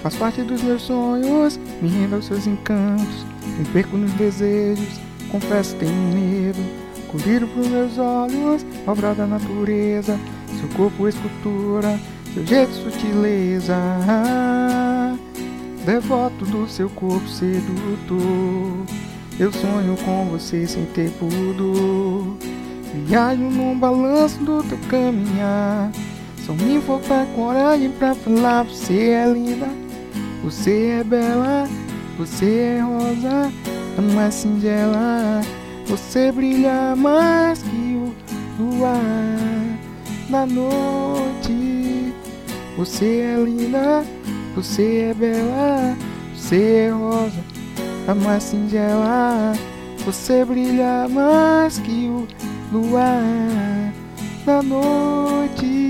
Faz parte dos meus sonhos, me rendo aos seus encantos, me perco nos desejos, confesso tenho medo. Colhido por meus olhos, obra da natureza, seu corpo escultura, seu jeito sutileza. Devoto do seu corpo sedutor, eu sonho com você sem ter pudor. Viajo num balanço do teu caminhar, só me falta coragem pra falar. Você é linda, você é bela, você é rosa, a mais singela. Você brilha mais que o luar da noite. Você é linda, você é bela, você é rosa, a mais singela. Você brilha mais que o luar da noite.